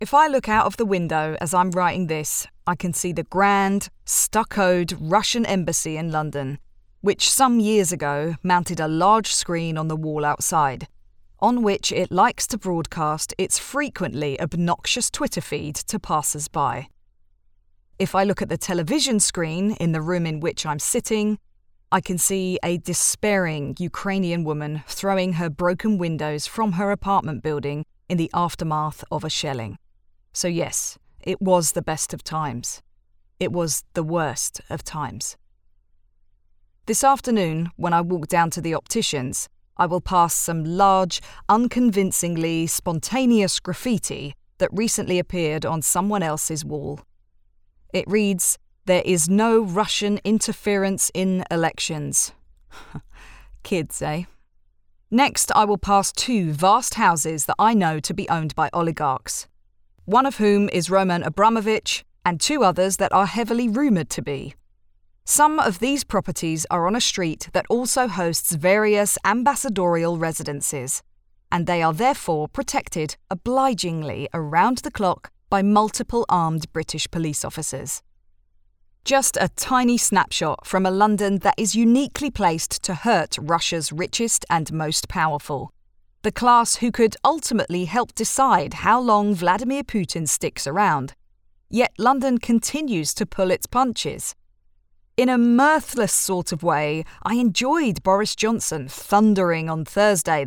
If I look out of the window as I'm writing this, I can see the grand, stuccoed Russian embassy in London, which some years ago mounted a large screen on the wall outside, on which it likes to broadcast its frequently obnoxious Twitter feed to passers-by. If I look at the television screen in the room in which I'm sitting, I can see a despairing Ukrainian woman throwing her broken windows from her apartment building in the aftermath of a shelling. So yes, it was the best of times. It was the worst of times. This afternoon, when I walk down to the opticians, I will pass some large, unconvincingly spontaneous graffiti that recently appeared on someone else's wall. It reads, "There is no Russian interference in elections." Kids, eh? Next, I will pass two vast houses that I know to be owned by oligarchs, one of whom is Roman Abramovich, and two others that are heavily rumoured to be. Some of these properties are on a street that also hosts various ambassadorial residences, and they are therefore protected obligingly around the clock by multiple armed British police officers. Just a tiny snapshot from a London that is uniquely placed to hurt Russia's richest and most powerful, the class who could ultimately help decide how long Vladimir Putin sticks around. Yet London continues to pull its punches. In a mirthless sort of way, I enjoyed Boris Johnson thundering on Thursday